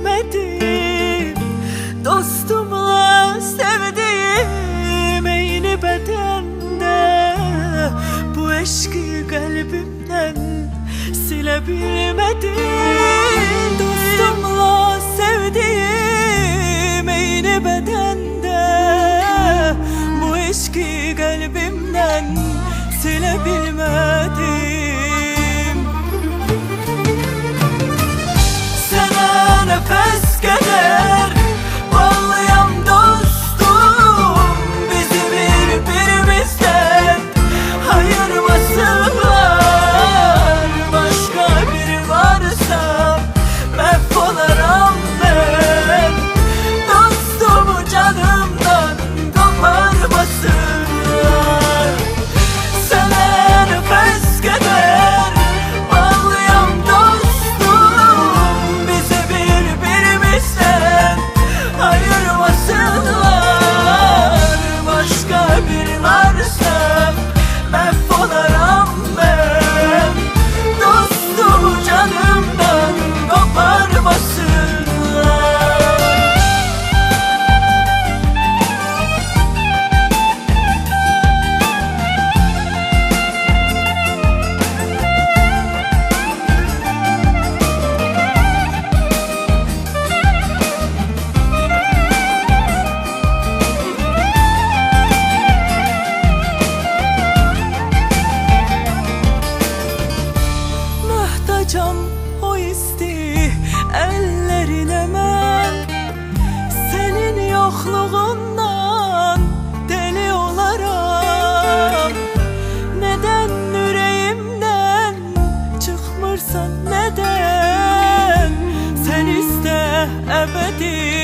bilmedim. Dostumla sevdiğim eyni bedende, bu eşki kalbimden silebilmedim. Dostumla sevdiğim eyni bedende, bu eşki kalbimden silebilmedim. Sana nefes kadar bağlayan dostum, bizi birbirimizden ayırmasınlar. Başka biri varsa mahvolurum ben. Dostumu canımdan koparmasınlar. Sana nefes kadar bağlayan dostum, bizi birbirimizden ayırmasınlar. Başka biri varsa mahvolurum ben. Dostumu canımdan koparmasınlar. Muhtacam o isti ellerine ben, senin yokluğundan deli olaram. Neden yüreğimden çıkmırsan, neden? Sen iste ebedi